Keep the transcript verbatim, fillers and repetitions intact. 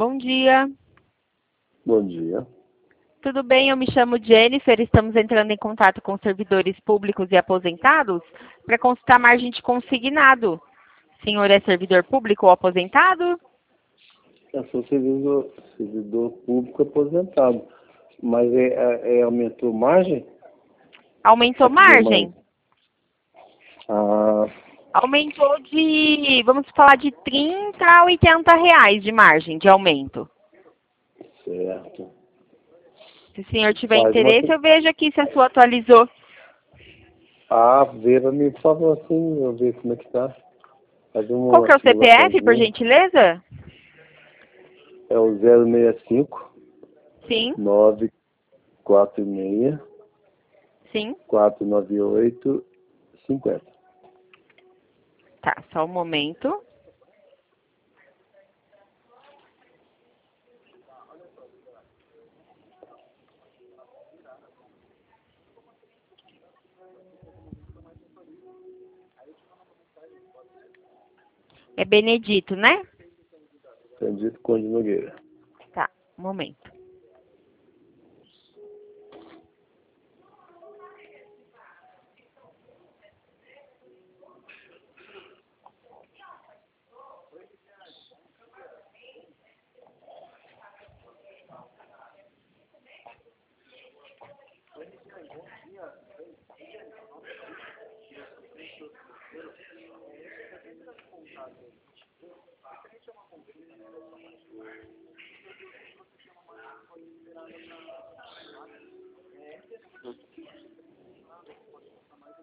Bom dia. Bom dia. Tudo bem? Eu me chamo Jennifer. Estamos entrando em contato com servidores públicos e aposentados para consultar margem de consignado. O senhor é servidor público ou aposentado? Eu sou servidor, servidor público aposentado. Mas é, é, é, aumentou margem? Aumentou margem? Ah, Aumentou de, vamos falar, de trinta a oitenta reais de margem de aumento. certo. Se o senhor tiver Faz uma... interesse, eu vejo aqui se a sua atualizou. Ah, Vera, me por favor, assim, eu ver como é que tá. Fazer uma Qual que é o C P F, por simulaçãozinha. gentileza? É o zero seis cinco, Sim, nove quatro seis, sim. quatro nove oito, cinco zero. Tá, só um momento. É Benedito, né? Benedito Conde Nogueira. Tá, um momento.